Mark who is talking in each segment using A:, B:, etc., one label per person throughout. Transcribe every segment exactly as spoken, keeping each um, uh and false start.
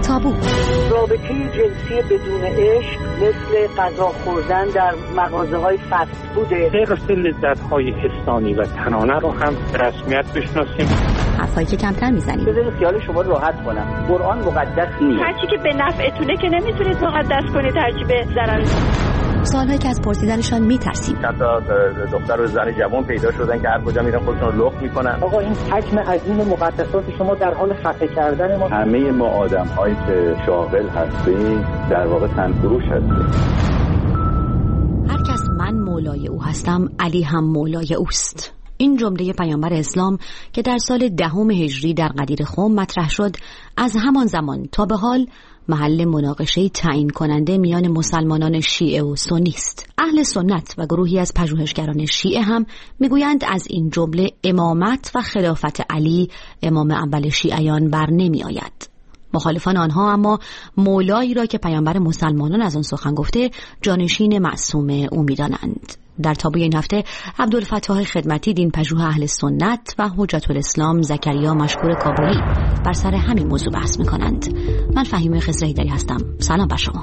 A: تابو.
B: رابطه جنسی بدون عشق مثل غذا خوردن در مغازه‌های فست فوده.
C: غیر لذت‌های حسانی و تنانه رو هم به رسمیت بشناسیم.
A: حرفایی که کمتر میزنیم.
B: بذارید خیال شما راحت کنم. قرآن مقدس نیست.
D: هرچی که به نفعتونه که نمیتونید مقدس کنید، هرچی به ضرر.
A: سوالهایی که از پرسیدنشان میترسیم.
E: حتی دختر و زن جوان پیدا شدن که هر کجا میرن خودشون رو لخت میکنن.
B: آقا این حجم عظیم مقدسات شما در حال خفه کردن ما.
E: همه ما آدم‌هایی که شاغل هستیم در واقع تنفروش هستیم.
A: هر کس من مولای او هستم، علی هم مولای اوست. این جمله پیامبر اسلام که در سال دهم هجری در غدیر خم مطرح شد، از همان زمان تا به حال محل مناقشه تعیین کننده میان مسلمانان شیعه و سنی است. اهل سنت و گروهی از پژوهشگران شیعه هم میگویند از این جمله امامت و خلافت علی امام اول شیعیان بر نمی آید. مخالفان آنها اما مولایی را که پیامبر مسلمانان از آن سخن گفته جانشین معصوم او می‌دانند. در تابوی این هفته عبدالفتاح خدمتی، دین پژوه اهل سنت، و حجت الاسلام زکریا مشکور کابلی بر سر همین موضوع بحث می‌کنند. من فهیمه خضره‌ایدری هستم. سلام بر شما.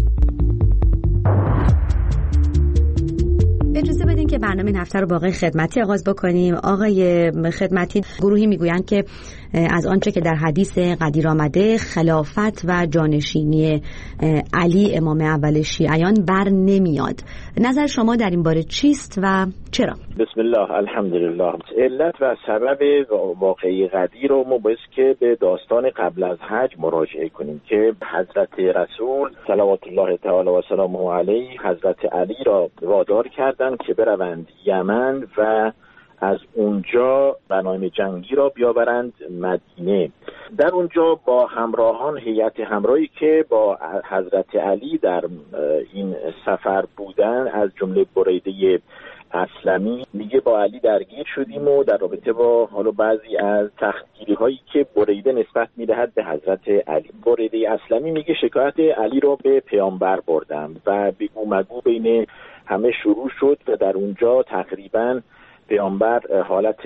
A: اجازه بدین که برنامه این هفته رو با آقای خدمتی آغاز بکنیم. آقای خدمتی، گروهی میگویند که از آنچه که در حدیث قدیر آمده خلافت و جانشینی علی امام اول شیعیان بر نمیاد. نظر شما در این باره چیست و چرا؟
E: بسم الله الحمدلله. علت و سبب واقعی قدیر رو ما باید که به داستان قبل از حج مراجعه کنیم که حضرت رسول صلوات الله تعالی و سلامه علیه حضرت علی را وادار کردند که بروند یمن و از اونجا غنایم جنگی را بیاورند مدینه. در اونجا با همراهان، هیئت همراهی که با حضرت علی در این سفر بودن، از جمله بریده اسلمی، میگه با علی درگیر شدیم و در رابطه با حالا بعضی از تخطیری هایی که بریده نسبت میدهد به حضرت علی. بریده اسلمی میگه شکایت علی را به پیامبر بردم و بگو مگو بین همه شروع شد و در اونجا تقریباً پیامبر حالت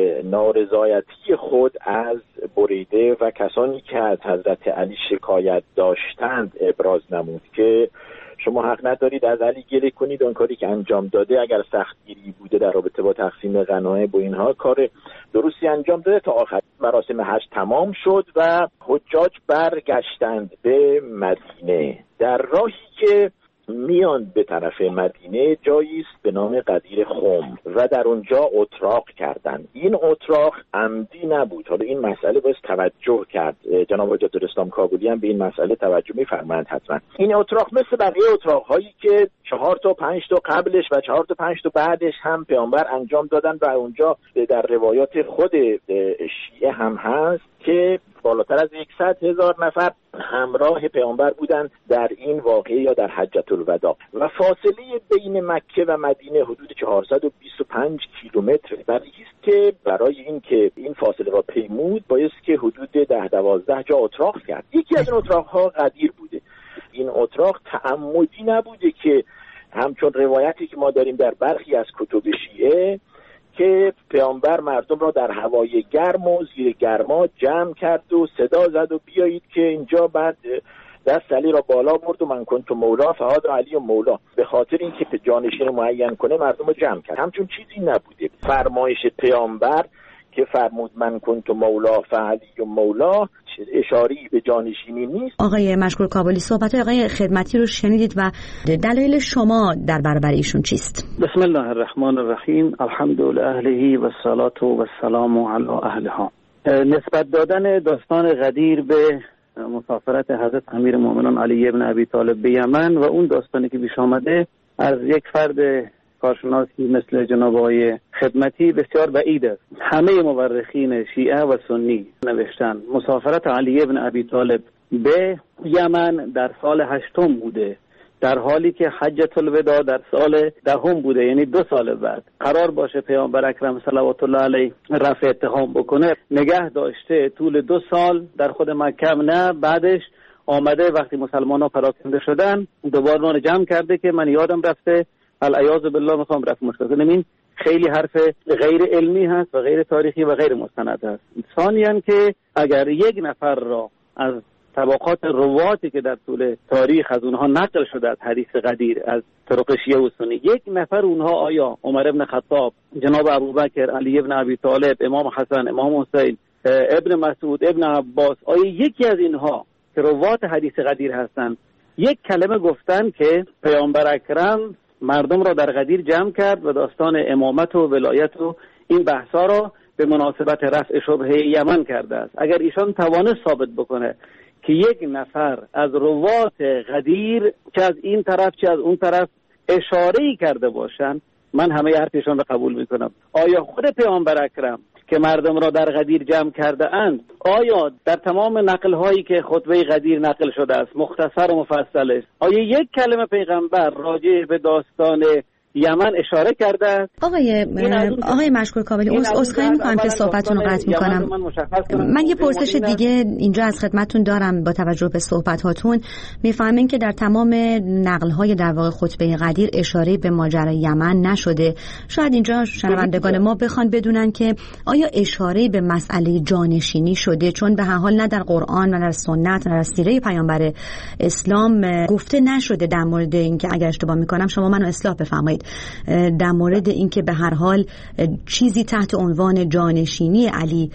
E: نارضایتی خود از بریده و کسانی که از حضرت علی شکایت داشتند ابراز نمود که شما حق ندارید از علی گله کنید، اون کاری که انجام داده اگر سختگیری بوده در رابطه با تقسیم غنایم و اینها کار درستی انجام داده. تا آخر مراسم حج تمام شد و حجاج برگشتند به مدینه. در راهی که میان به طرف مدینه جایی است به نام غدیر خم و در اونجا اتراق کردند. این اتراق عمدی نبود. حالا این مسئله باید توجه کرد. جناب حجت الاسلام کابلی هم به این مسئله توجه می‌فرمایند حتما. این اتراق مثل بقیه اتراق‌هایی که چهار تا پنج تا قبلش و چهار تا پنج تا بعدش هم پیامبر انجام دادن و اونجا در روایات خود شیعه هم هست که بالاتر از صد هزار نفر همراه پیامبر بودند در این واقعه یا در حجة الوداع و فاصله بین مکه و مدینه حدود چهارصد و بیست و پنج کیلومتر. برای است که برای این که این فاصله را پیمود باید که حدود ده دوازده جا اتراق کرد. یکی از این اتراق‌ها غدیر بوده. این اتراق تعمدی نبوده که همچون روایتی که ما داریم در برخی از کتب شیعه که پیامبر مردم را در هوای گرم و زیر گرما جمع کرد و صدا زد و بیایید که اینجا، بعد دست علی را بالا برد و من کنت مولا فهذا علی و مولا، به خاطر اینکه جانشین معین کنه مردم را جمع کرد. همچون چیزی نبوده. فرمایش پیامبر که فرمود من کنت مولا فعلی و مولا اشاری به جانشینی نیست.
A: آقای مشکور کابلی، صحبت آقای خدمتی رو شنیدید و دلایل شما در برابر ایشون چیست؟
C: بسم الله الرحمن الرحیم. الحمد لله و الصلاة و السلام علی اهلها. نسبت دادن داستان غدیر به مسافرت حضرت امیرالمومنین علی ابن ابی طالب به یمن و اون داستانی که پیش آمده از یک فرد کارشناسی مثل جناب آقای خدمتی بسیار بعید است. همه مورخین شیعه و سنی نوشتن مسافرت علی ابن ابی طالب به یمن در سال هشتم بوده، در حالی که حجة الوداع در سال دهم بوده، یعنی دو سال بعد. قرار باشه پیامبر اکرم صلوات الله علیه رفع اتهام بکنه، نگه داشته طول دو سال در خود مکه، نه بعدش آمده وقتی مسلمان ها پراکنده شدن دوباره اون جمع کرده که من یادم رفته العیاذ بالله میخوام رفع مشکل کنم. این خیلی حرف غیر علمی هست و غیر تاریخی و غیر مستند هست. ثانیاً که اگر یک نفر را از طبقات رواتی که در طول تاریخ از اونها نقل شده از حدیث قدیر از طرق شیعه و سنی، یک نفر اونها آیا عمر ابن خطاب، جناب ابوبکر، علی ابن ابی طالب، امام حسن، امام حسین، ابن مسعود، ابن عباس، آیا یکی از اینها که روات حدیث قدیر هستند یک کلمه گفتن که پیامبر اکرم مردم را در قدیر جمع کرد و داستان امامت و ولایت و این بحثا را به مناسبت رفع شبهه یمن کرده است؟ اگر ایشان توانست ثابت بکنه که یک نفر از روات قدیر چه از این طرف چه از اون طرف اشاره‌ای کرده باشند، من همه حرفشان را قبول میکنم. آیا خود پیامبر اکرم که مردم را در قدیر جمع کرده اند، آیا در تمام نقل هایی که خطبه قدیر نقل شده است مختصر و مفصل است، آیا یک کلمه پیغمبر راجع به داستان یمن اشاره کرده است؟
A: آقای آقای مشکور کابلی، عذرخواهی می‌کنم که صحبتتون رو قطع می‌کنم. من, من یه پرسش دیگه اینجا از خدمتتون دارم. با توجه به صحبت‌هاتون می‌فهمین که در تمام نقل‌های در واقع خطبه قدیر اشاره به ماجرای یمن نشده. شاید اینجا شنوندگان ما بخوان بدونن که آیا اشاره به مسئله جانشینی شده، چون به هر حال نه در قرآن و نه در سنت نه در سیره پیامبر اسلام گفته نشده در مورد اینکه، اگر اشتباه می‌کنم شما منو اصلاح بفرمایید، در مورد اینکه به هر حال چیزی تحت عنوان جانشینی علی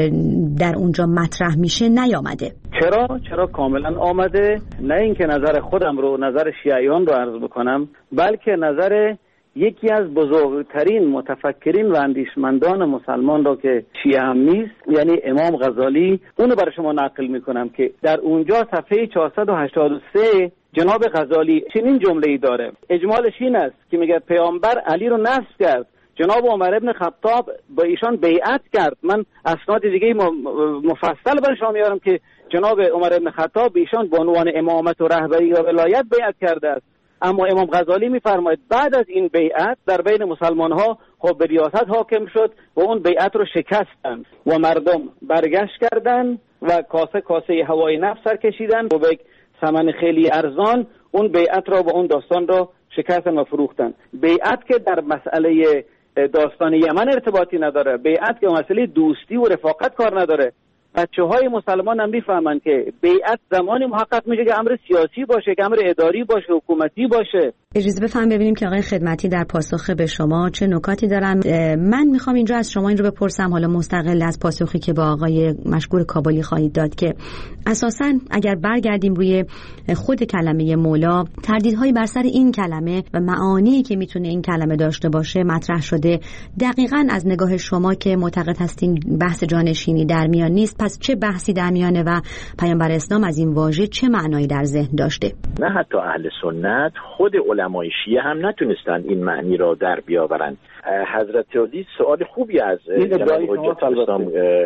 A: در اونجا مطرح میشه نیامده.
C: چرا؟ چرا کاملا آمده. نه اینکه نظر خودم رو، نظر شیعیان رو عرض بکنم، بلکه نظر یکی از بزرگترین متفکرین و اندیشمندان مسلمان را که شیعه هم نیست، یعنی امام غزالی، اونو برای شما نقل میکنم که در اونجا صفحه چهارصد و هشتاد و سه جناب غزالی چنین جمله‌ای داره. اجمالش این است که میگه پیامبر علی رو نصب کرد، جناب عمر ابن خطاب با ایشان بیعت کرد. من اسناد دیگه مفصل برای شما میارم که جناب عمر ابن خطاب به ایشان به عنوان امامت و رهبری و ولایت بیعت کرده است. اما امام غزالی میفرماید بعد از این بیعت در بین مسلمان ها خب به ریاست حاکم شد و اون بیعت رو شکستند و مردم برگشت کردند و کاسه کاسه هوای نفس سر کشیدند و به ثمن خیلی ارزان اون بیعت را و اون داستان را شکستن و فروختن. بیعت که در مسئله داستان یمن ارتباطی نداره، بیعت که مسئله دوستی و رفاقت کار نداره. بچه های مسلمان هم میفهمن که بیعت زمانی محقق میشه که امر سیاسی باشه، که امر اداری باشه، حکومتی باشه.
A: اجازه بفهم ببینیم که آقای خدمتی در پاسخ به شما چه نکاتی دارن. من میخوام اینجا از شما این رو بپرسم، حالا مستقل از پاسخی که با آقای مشکور کابلی خواهید داد، که اساساً اگر برگردیم روی خود کلمه مولا، تردیدهایی بر سر این کلمه و معانی که میتونه این کلمه داشته باشه مطرح شده. دقیقاً از نگاه شما که معتقد هستین بحث جانشینی در میان نیست، پس چه بحثی در میانه و پیامبر اسلام از این واژه چه معنایی در ذهن داشته؟
E: نه حتی اهل سنت، خود علمای شیعه هم نتونستند این معنی را در بیاورند. حضرت علی سوال خوبی از جناب حجت الاسلام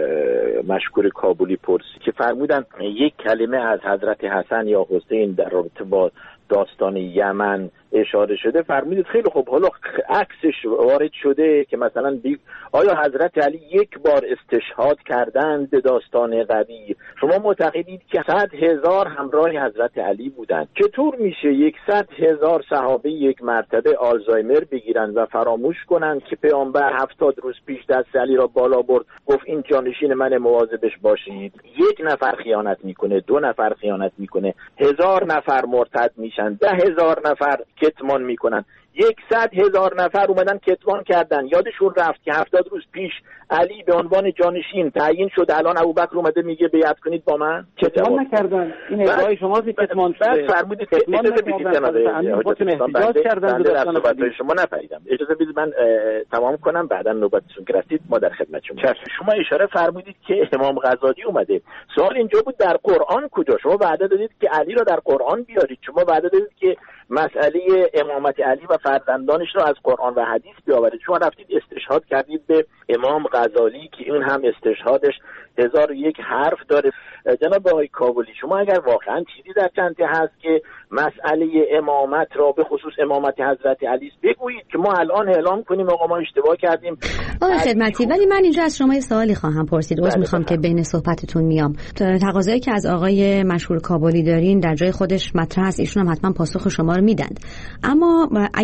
E: مشکور کابلی پرسید که فرمودند یک کلمه از حضرت حسن یا حسین در رابطه با داستان یمن اشاره شده. فرمودید خیلی خوب، حالا عکسش وارد شده که مثلا بی... آیا حضرت علی یک بار استشهاد کردند به داستان قدیر؟ شما معتقدید که صد هزار همراه حضرت علی بودند. چطور میشه یک صد هزار صحابه یک مرتبه آلزایمر بگیرن و فراموش کنن که پیامبر هفتاد روز پیش دست علی را بالا برد، گفت این جانشین من، مواظبش باشید؟ یک نفر خیانت میکنه، دو نفر خیانت میکنه، هزار نفر مرتد میشن، ده هزار نفر کتمان میکنن، یکصد هزار نفر اومدن کتمان کردن. یادشون رفت که هفتاد روز پیش علی به عنوان جانشین تعیین شد، الان ابوبکر اومده میگه بیعت کنید با من.
C: کتمان نکردن. این ادعای شما که کتمان شده.
E: فرمودید کتمان نکردن. خودتون احتجاج کردن به داستان شما. نفهمیدم. اجازه بدید من تمام کنم، بعدا نوبتتون که رسید ما در خدمت شما. شما اشاره فرمودید که امام غزالی اومده. سوال اینجا بود در قرآن کجا؟ شما وعده دادید که علی را در قرآن بیارید. شما وعده دادید که مسئله امامت علی و فرزندانش را از قرآن و حدیث بیاورید. شما رفتید استشهاد کردید به امام غزالی که اون هم استشهادش هزار و یک حرف داره. جناب آقای کابلی، شما اگر واقعا چیزی در چنته هست که مسئله امامت را به خصوص امامت حضرت علی بگویید که ما الان اعلام کنیم آقا ما اشتباه کردیم.
A: آقای خدمتی، ولی من اینجا از شما یه سوالی خواهم پرسید. عذر میخوام که بین صحبتتون میام. تقاضایی که از آقای مشهور کابلی دارین در جای خودش مطرح است، ایشون هم حتما پاسخ شما رو میدن. اما اگر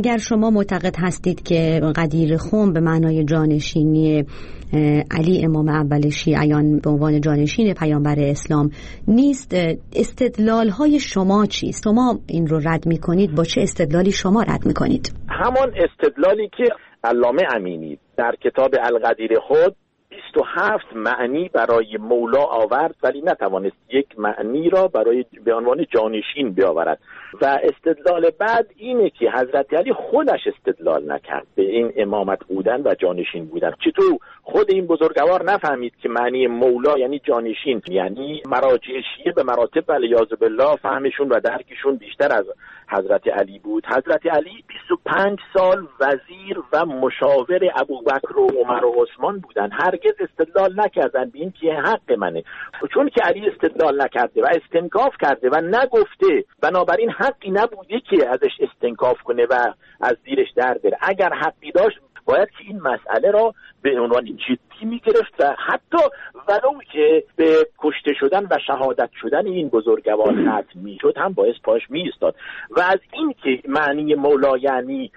A: اگر شما معتقد هستید که قدیر خم به معنای جانشینی علی امام اول شیعیان به عنوان جانشین پیامبر اسلام نیست، استدلال های شما چیست؟ شما این رو رد میکنید؟ با چه استدلالی شما رد میکنید؟
E: همان استدلالی که علامه امینی در کتاب القدیر خود بیست و هفت معنی برای مولا آورد ولی نتوانست یک معنی را برای به عنوان جانشین بیاورد. و استدلال بعد اینه که حضرت علی خودش استدلال نکرد به این امامت بودن و جانشین بودن. چطور خود این بزرگوار نفهمید که معنی مولا یعنی جانشین، یعنی مراجع شیعه به مراتب والیاذ بالله فهمشون و درکشون بیشتر از حضرت علی بود. حضرت علی بیست و پنج سال وزیر و مشاور ابوبکر و عمر و عثمان بودن، هرگز استدلال نکردن به این که حق منه. چون که علی استدلال نکرده و استنکاف کرده و نگفته، بنابراین حقی نبوده که ازش استنکاف کنه و از زیرش در بره. اگر حقی داشت باید که این مسئله را به عنوان جدی میگرفت و حتی ولو که به کشته شدن و شهادت شدن این بزرگوار ختم میشد هم باعث پاش میایستاد. و از این که معنی مولا یعنی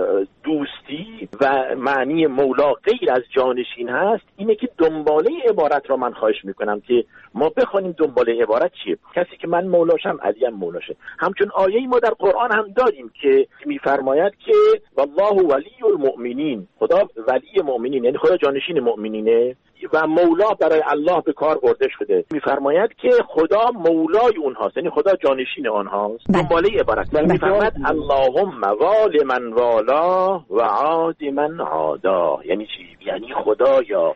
E: دوستی و معنی مولا غیر از جانشین هست، اینه که دنباله عبارت را من خواهش میکنم که ما بخوانیم دنباله عبارت چیه. کسی که من مولاشم علی هم مولاشه. همچون آیه‌ای ما در قرآن هم داریم که میفرماید که والله ولی المؤمنین، خدا ولی مؤمنین یعنی خدا جانشین مؤمنینه و مولا برای الله به کار برده شده. میفرماید که خدا مولای اونهاست یعنی خدا جانشین آنهاست. دنباله عبارت میفرماید اللهم وال من والا و عاد من عادا، یعنی چی؟ یعنی خدا یا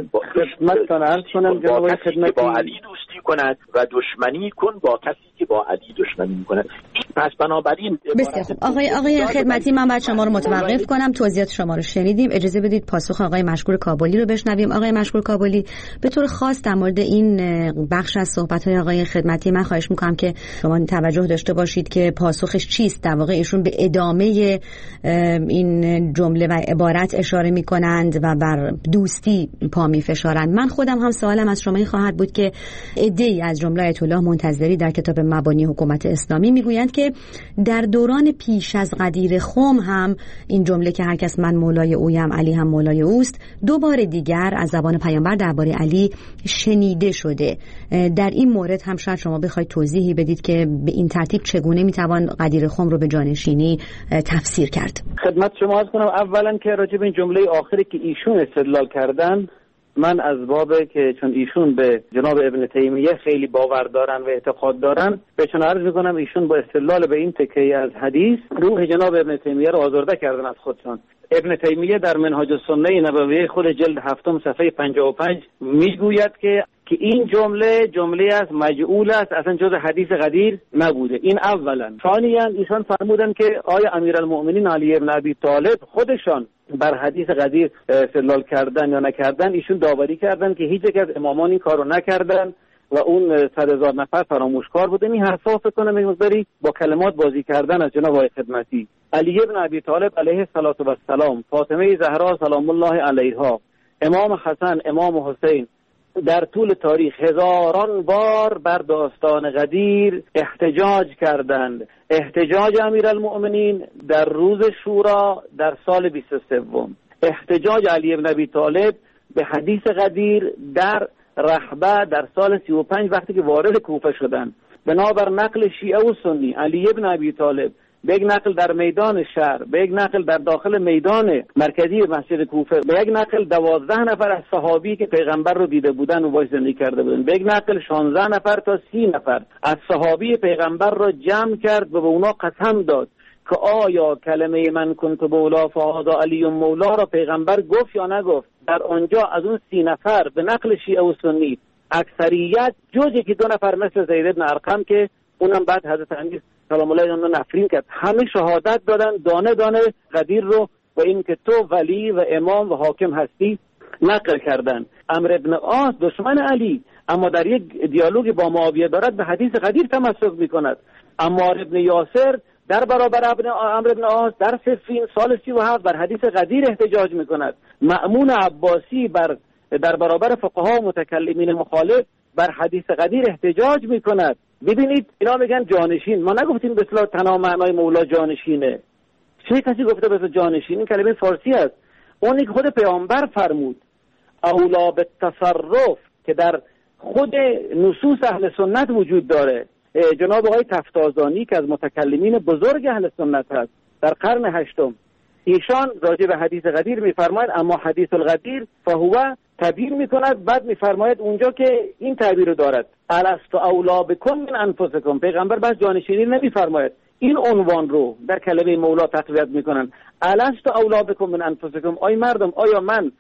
C: خدمت کنم کنم
E: با کسی که با علی دوستی کند و دشمنی کن با کسی که با علی دشمنی میکند. پس بنابراین
A: بسیار خوب. آقای آقای خدمتی، من باید شما رو متوقف کنم. توضیحات شما رو شنیدیم. اجازه بدید پاسخ آقای مشکور کابلی رو بشنویم. آقای مشکور کابلی، به طور خاص در مورد این بخش از صحبت‌های آقای خدمتی من خواهش می‌کنم که شما توجه داشته باشید که پاسخش چیست. در واقع ایشون به ادامه این جمله و عبارت اشاره می‌کنند و بر دوستی پا می‌فشارند. من خودم هم سوالم از شما این خواهد بود که عده‌ای از جمله آیت الله منتظری در کتاب مبانی حکومت اسلامی میگویند که در دوران پیش از قدیر خم هم این جمله که هر کس من مولای اویم علی هم مولای اوست دو بار دیگر از زبان پیامبر درباره علی شنیده شده. در این مورد هم شاید شما بخواید توضیحی بدید که به این ترتیب چگونه میتوان قدیر خم رو به جانشینی تفسیر کرد.
C: خدمت شما عرض کنم اولا که راجع به این جمله آخری که ایشون استدلال کردن، من از بابه که چون ایشون به جناب ابن تیمیه خیلی باور دارن و اعتقاد دارن، بهشون عرض میکنم ایشون با استدلال به این تکیه از حدیث روح جناب ابن تیمیه رو آزرده کردن از خودشان. ابن تیمیه در منهاج السنه نبویه خود جلد هفتم صفحه پنجاه و پنج میگوید که که این جمله جمله از مجعول است، اصلا جز حدیث قدیر نبوده. این اولا. ثانیاً ایشان فرمودن که آیا امیرالمؤمنین علی ابن ابی طالب خودشان بر حدیث قدیر استدلال کردن یا نکردن؟ ایشون داوری کردن که هیچ یک از امامان این کارو نکردن و اون صد هزار نفر فراموشکار بودن. این حرفا فکر کنم یک مقداری با کلمات بازی کردن از جناب آقای خدمتی. علی ابن ابی طالب علیه السلام، فاطمه زهرا سلام الله علیها، امام حسن، امام حسین در طول تاریخ هزاران بار بر داستان قدیر احتجاج کردند. احتجاج امیرالمؤمنین در روز شورا در سال بیست و سه، احتجاج علی ابن ابی طالب به حدیث قدیر در رحبه در سال سی و پنج وقتی که وارد کوفه شدند. بنابر نقل شیعه و سنی، علی ابن ابی طالب به یک نقل در میدان شهر، به یک نقل در داخل میدان مرکزی مسجد کوفه، به یک نقل دوازده نفر از صحابی که پیغمبر رو دیده بودن و باش زندگی کرده بودن، به یک نقل شانزده نفر تا سی نفر از صحابی پیغمبر را جمع کرد و به اونا قسم داد که آیا کلمه من کنت مولا فهذا علی مولا را پیغمبر گفت یا نگفت. در آنجا از اون سی نفر به نقل شیعه و سنی اکثریت جز یکی دو نفر مثل زید بن ارقم که اونم بعد حضرت امیر سلام الله علیه و نفرین کرد، همه شهادت دادن دانه دانه قدیر رو و این که تو ولی و امام و حاکم هستی نقل کردن. عمرو ابن عاص دشمن علی اما در یک دیالوگ با معاویه دارد به حدیث قدیر تمسک میکند. عمار ابن یاسر در برابر عمرو ابن عاص در صفین سال سی و هفت بر حدیث قدیر احتجاج میکند. مأمون عباسی بر در برابر فقها و متکلمین مخالف بر حدیث قدیر احتجاج میکند. ببینید اینا میگن جانشین، ما نگفتیم به اصطلاح تنها معنای مولا جانشینه. چه کسی گفته به تو جانشین؟ این کلمه فارسی است. اونی که خود پیامبر فرمود اولا به تصرف که در خود نصوص اهل سنت وجود داره. جناب آقای تفتازانی که از متکلمین بزرگ اهل سنت هست در قرن هشتم، ایشان راجع به حدیث غدیر میفرماید اما حدیث الغدیر فهو تعبیر میکند، بعد میفرماید اونجا که این تعبیر رو دارد الست اولا بکم من انفسکم. پیغمبر بس جانشینی نمیفرماید، این عنوان رو در کلمه مولا تقویت میکنن. الست اولا بکم من انفسکم، آی مردم آیا من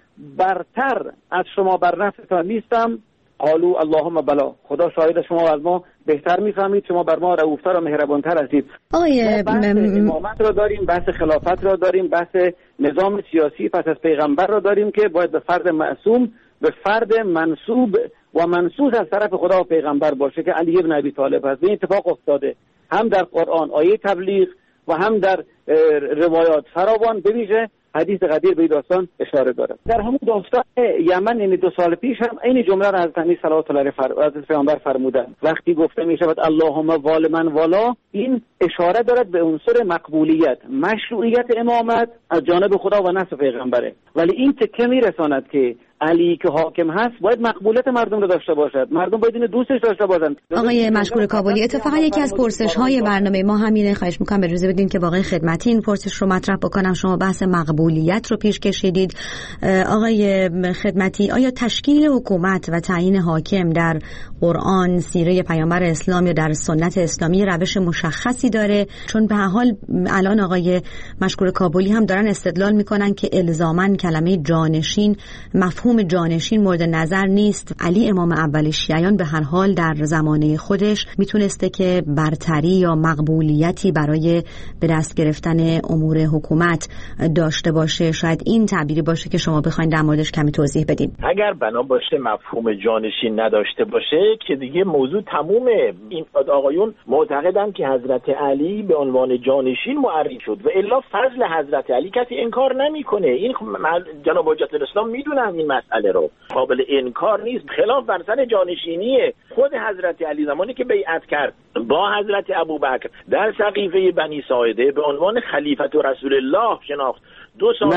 C: برتر از شما بر نفستان نیستم؟ قالوا اللهم بلا، خدا شاهد شما از ما بهتر میفهمید، شما بر ما رؤوفتر و مهربانتر هستید.
A: آقای
C: بحث امامت را داریم، بحث خلافت را داریم، بحث نظام سیاسی پس از پیغمبر را داریم که باید به فرد معصوم، به فرد منسوب و منصوص از طرف خدا و پیغمبر باشه که علی ابن ابی طالب هست. این اتفاق افتاده هم در قرآن آیه تبلیغ و هم در روایات فراوان، به ویژه حدیث غدیر به داستان اشاره داره. در همون داستان یمن یعنی دو سال پیش هم این جمله را حضرت علی صلوات الله علیه و پیامبر فرمودن وقتی گفته می شود اللهم وال من والا، این اشاره دارد به عنصر مقبولیت، مشروعیت امامت از جانب خدا و نص پیغمبره. ولی این تکه می رساند که علی که حاکم هست باید مقبولیت مردم رو داشته باشد، مردم باید اینو دوستش داشته باشند.
A: آقای مشکور کابلی، اتفاقا یکی از پرسش‌های برنامه ما همینه، خواهش می‌کنم به اجازه بدین که واقعا خدمتی این پرسش رو مطرح بکنم. شما بحث مقبولیت رو پیش کشیدید. آقای خدمتی، آیا تشکیل حکومت و تعیین حاکم در قرآن، سیره پیامبر اسلام یا در سنت اسلامی روش مشخصی داره؟ چون به هر حال الان آقای مشکور کابلی هم دارن استدلال میکنن که الزاماً کلمه جانشین، مفهوم جانشین مورد نظر نیست. علی امام اول شیعیان به هر حال در زمانه خودش میتونسته که برتری یا مقبولیتی برای به دست گرفتن امور حکومت داشته باشه. شاید این تعبیری باشه که شما بخواید در موردش کمی توضیح بدین.
E: اگر بنا باشه مفهوم جانشین نداشته باشه که دیگه موضوع تمومه. این آقایون معتقدن که حضرت علی به عنوان جانشین معرفی شد و الا فضل حضرت علی کسی انکار نمیکنه. این جناب حجت الاسلام میدونن این مسئله رو، قابل انکار نیست. خلاف بر سر جانشینیه. خود حضرت علی زمانی که بیعت کرد با حضرت ابوبکر در سقیفه بنی ساعده به عنوان خلیفت و رسول الله شناخت. دو سال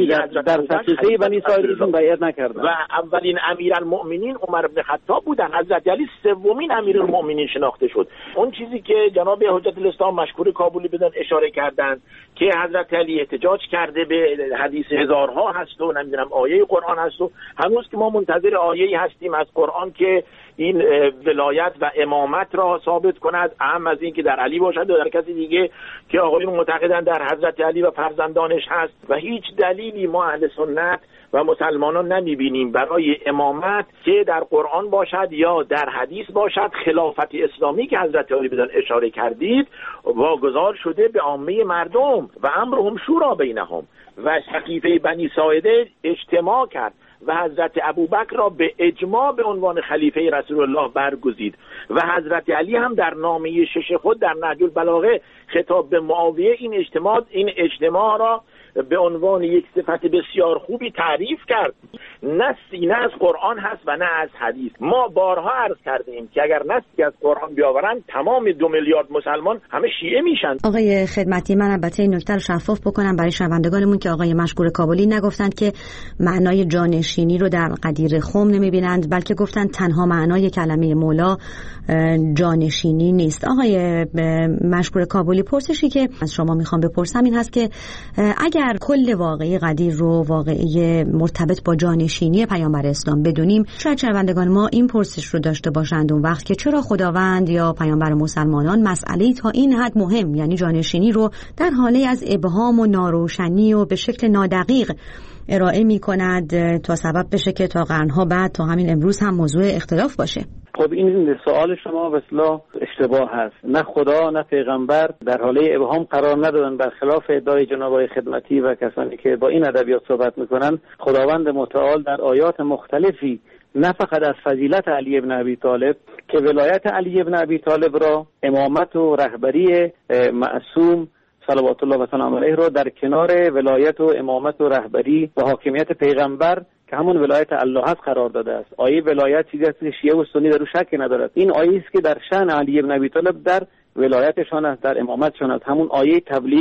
C: در سقیفه بنی ساعده بیعت نکردن
E: و اولین امیرالمؤمنین عمر بن خطاب بودن. حضرت علی سومین امیرالمؤمنین شناخته شد. اون چیزی که جناب حجت الاسلام مشکور کابلی بدن اشاره کردن که حضرت علی احتجاج کرده به حدیث هزارها هست و نمیدونم آیه قرآن هست و هنوز که ما منتظر آیه‌ای هستیم از قرآن که این ولایت و امامت را ثابت کند، اهم از این که در علی باشد و در کسی دیگه که آقایون معتقدن در حضرت علی و فرزندانش هست. و هیچ دلیلی ما اهل سنت و مسلمانان نمیبینیم برای امامت که در قرآن باشد یا در حدیث باشد. خلافت اسلامی که حضرت علی بدن اشاره کردید واگذار شده به عامه مردم و امرهم شورا بینهم و سقیفه بنی ساعده اجتماع کرد و حضرت ابوبکر را به اجماع به عنوان خلیفه رسول الله برگزید و حضرت علی هم در نامه شش خود در نهج البلاغه خطاب به معاویه این اجتماع این اجتماع را به عنوان یک صفت بسیار خوبی تعریف کرد. نصی نه از قرآن هست و نه از حدیث. ما بارها عرض کردیم که اگر نصی از قرآن بیاورن تمام دو میلیارد مسلمان همه شیعه میشن.
A: آقای خدمتی، من البته این نکته رو شفاف بکنم برای شنوندگانمون که آقای مشکور کابلی نگفتند که معنای جانشینی رو در قدیر خم نمیبینند، بلکه گفتند تنها معنای کلمه مولا جانشینی نیست. آقای مشکور کابلی، پرسشی که از شما میخوام بپرسم این هست که اگر کل واقعی قدیر رو واقعی مرتبط با جانشینی پیامبر اسلام بدونیم، شاید شنوندگان ما این پرسش رو داشته باشند اون وقت که چرا خداوند یا پیامبر مسلمانان مسئله تا این حد مهم یعنی جانشینی رو در حاله از ابهام و ناروشنی و به شکل نادقیق ارائه می کند تا سبب بشه که تا قرنها بعد تا همین امروز هم موضوع اختلاف باشه.
C: خب این سوال شما به اصطلاح اشتباه هست. نه خدا نه پیغمبر در حاله ابهام قرار ندادن، برخلاف ادعای جناب آقای خدمتی و کسانی که با این ادبیات صحبت میکنن. خداوند متعال در آیات مختلفی نه فقط از فضیلت علی ابن ابی طالب که ولایت علی ابن ابی طالب را، امامت و رهبری معصوم صلوات الله و سلام علیه را در کنار ولایت و امامت و رهبری و حاکمیت پیغمبر که همون ولایت الله هست قرار داده است. آیه ولایت چیزی است که شیعه و سنی در او شک ندارد. این آیه است که در شأن علی ابن ابی طالب در ولایتشان است، در امامتشان است. همون آیه تبلیغ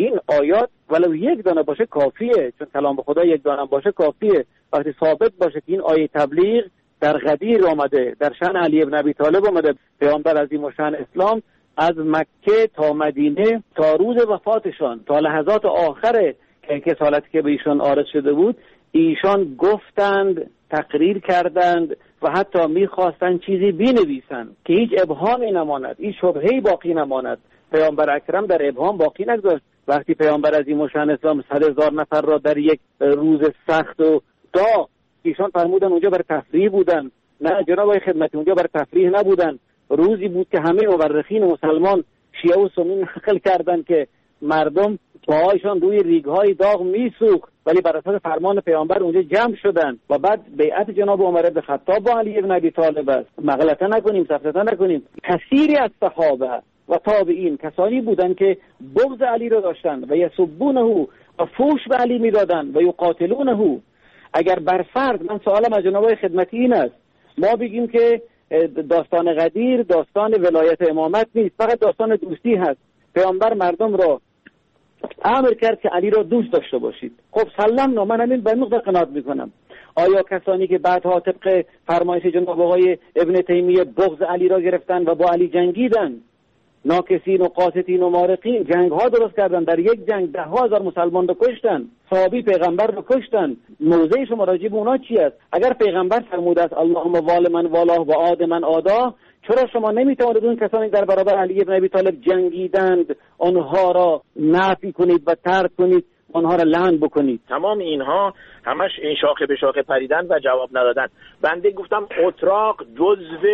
C: این آیات ولو یک دانه باشه کافیه، چون کلام خدا یک دانه باشه کافیه. وقتی ثابت باشه که این آیه تبلیغ در غدیر آمده، در شأن علی ابن ابی طالب آمده، پیامبر عظیم الشأن اسلام از مکه تا مدینه تا روز وفاتشان تا لحظات آخر کسالتی که به ایشان عارض شده بود، ایشان گفتند، تقریر کردند و حتی میخواستند چیزی بنویسند که هیچ ابهامی نماند، هیچ شبهه‌ای باقی نماند. پیامبر اکرم در ابهام باقی نگذاشت. وقتی پیامبر عظیم الشأن اسلام صد هزار نفر را در یک روز سخت و داغ، ایشان فرمودن اونجا برای تفریح بودن. نه جناب آقای خدمتی، اونجا برای تفریح نبودن. روزی بود که همه مورخین مسلمان شیعه و سنی نقل کردند که مردم پاهایشان روی ریگ‌های داغ میسوخت، ولی بر اساس فرمان پیامبر اونجا جمع شدند و بعد بیعت جناب عمر بن خطاب با علی بن ابی طالب است. مغلطه نکنیم، سفسطه نکنیم. کثیری از صحابه و تابعین کسانی بودند که بغض علی را داشتند و یسبونه و فوش به علی میدادند و یقاتلونه. اگر بر فرض، من سوالم از جناب خدمتی این است، ما بگیم که داستان غدیر داستان ولایت امامت نیست، فقط داستان دوستی هست. پیامبر مردم را امر کرد که علی را دوست داشته باشید. خب سلام، من همین به نقطه قناعت میکنم. آیا کسانی که بعدها طبق فرمایش جناب آقای ابن تیمیه بغض علی را گرفتن و با علی جنگیدن، ناکسین و قاسطین و مارقین جنگ ها درست کردن، در یک جنگ ده ها هزار مسلمان رو کشتن، صحابی پیغمبر رو کشتن، موضع شما راجع به اونا چی است؟ اگر پیغمبر فرموده است اللهم وال من والاه و عاد من عادا، چرا شما نمیتوانید اون کسانی در برابر علی ابن ابی طالب جنگیدند آنها را نفی کنید و ترک کنید، آنها را لعن بکنید؟
E: تمام اینها همش این شاخه به شاخه پریدن و جواب ندادن. بنده گفتم اتراق جزو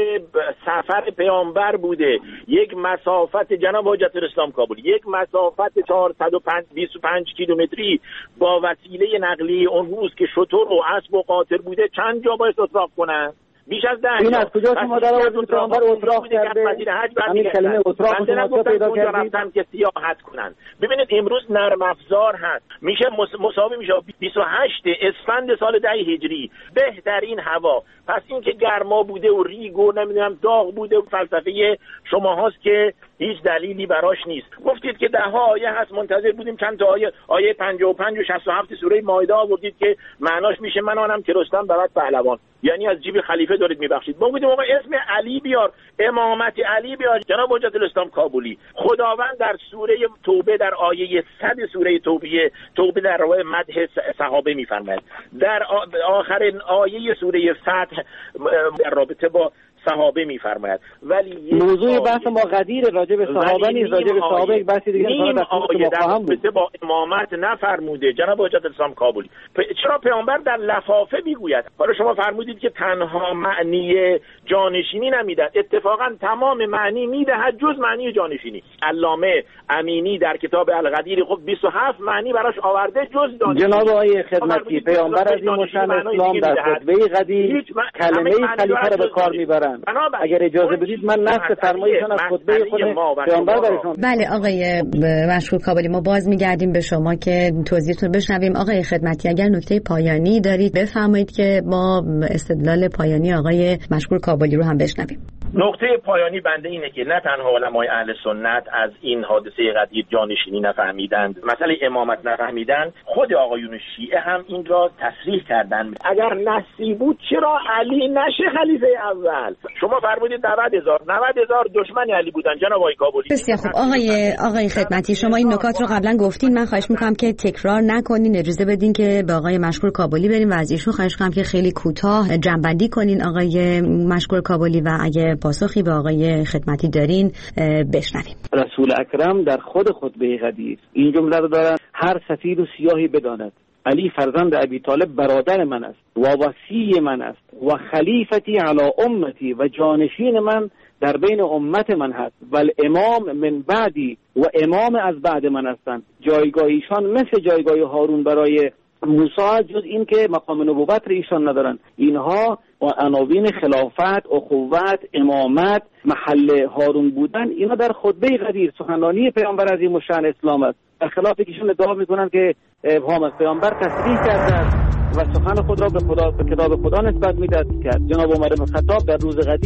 E: سفر پیامبر بوده، یک مسافت جناب حجت الاسلام کابلی، یک مسافت چهارصد و بیست و پنج کیلومتری با وسیله نقلیه اون روز که شتر و اسب و قاطر بوده، چند جا باید اتراق کنن؟ بیش از ده.
C: این از کجا شما در آوردید پیامبر اتراق کرده؟ همین کلمه اتراق شما پیدا کردید
E: که سیاحت کنن. ببینید امروز نرم افزار هست، میشه مساوی میشه بیست و هشتم اسفند سال ده هجری، بهترین هوا. پس این که گرما بوده و ریگ و نمیدونم داغ بوده و فلسفه شما هاست که هیچ دلیلی براش نیست. گفتید که ده ها آیه هست، منتظر بودیم چند تا آیه، آیه پنجاه و پنج و شصت و هفت سوره مائده آوردید که معناش میشه من آنم که رستم برات پهلوان، یعنی از جیب خلیفه دارید میبخشید. ما گفتیم آقا اسم علی بیار، امامت علی بیار. جناب حجت الاسلام کابلی، خداوند در سوره توبه در آیه صد سوره توبه توبه در راه مدح صحابه میفرماید، در آخر آیه سوره فتح در رابطه با صحابه میفرماید. ولی
C: موضوع بحث ما غدیر راجع به صحابه نیست، راجع به صحابه یک بحثی دیگه
E: نیم آیه در رابطه با امامت نفرموده جناب حجت الاسلام کابلی. چرا پیامبر در لفافه میگوید؟ حالا شما فرمودید که تنها معنی جانشینی نمیدهد، اتفاقا تمام معنی میدهد جز معنی جانشینی. علامه امینی در کتاب الغدیر خب بیست و هفت معنی براش آورده جز جانشینی.
C: جناب آقای خدمتی، پیامبر عظیم الشأن اسلام در خطبه غدیر کلمه خلیفه را به کار میبرند. اگر اجازه بدید من نص فرمایشان از خطبه خود پیامبر براتون.
A: بله آقای مشکور کابلی، ما باز میگردیم به شما که توضیحتون بشنویم. آقای خدمتی، اگر نکته پایانی دارید بفرمایید که ما استدلال پایانی آقای مشکور کابلی رو هم بشنویم.
E: نقطه پایانی بنده اینه که نه تنها علمای اهل سنت از این حادثه غدیر جانشینی نفهمیدند، مسئله امامت نفهمیدند، خود آقایون شیعه هم این را تصریح کردند. اگر نصی بود چرا علی نشه خلیفه اول؟ شما فرمودید نود هزار نود هزار دشمن علی بودن جناب آقای کابلی.
A: بسیار خوب آقای آقای خدمتی، شما این نکات رو قبلا گفتین، من خواهش میکنم که تکرار نکنین، اجازه بدین که به آقای مشکور کابلی بریم و از ایشون خواهش میکنم که خیلی کوتاه جنبندی کنین آقای مشکور کابلی، و اگه پاسخی به آقای خدمتی دارین بشنویم.
C: رسول اکرم در خود خطبه غدیر این جمله رو دارن: هر سفید و سیاهی بداند علی فرزند ابی طالب برادر من است و وصی من است و خلیفتی علی امتی و جانشین من در بین امت من هست و الامام من بعدی و امام از بعد من هستند. جایگاه ایشان مثل جایگاه هارون برای موسی، جز این که مقام نبوت را ایشان ندارن. اینها عناوین خلافت، اخوت، امامت، محل هارون بودن، اینا در خطبه غدیر سخنرانی پیامبر عظیم الشأن اسلام است. در خلاف ایشون ادعا میکنن که ابهام است. پیامبر تصریح کرده و سخن خود را به خدا به کتاب خدا نسبت میداد که جناب عمر بن خطاب در روز غدیر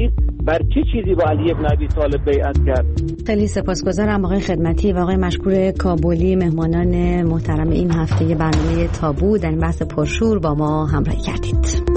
C: بر چه چیزی با علی ابن ابی طالب بیعت کرد.
A: خیلی سپاسگزارم آقای خدمتی و آقای مشکور کابلی، مهمانان محترم این هفته برنامه تابو در بحث پرشور با ما همراهی کردید.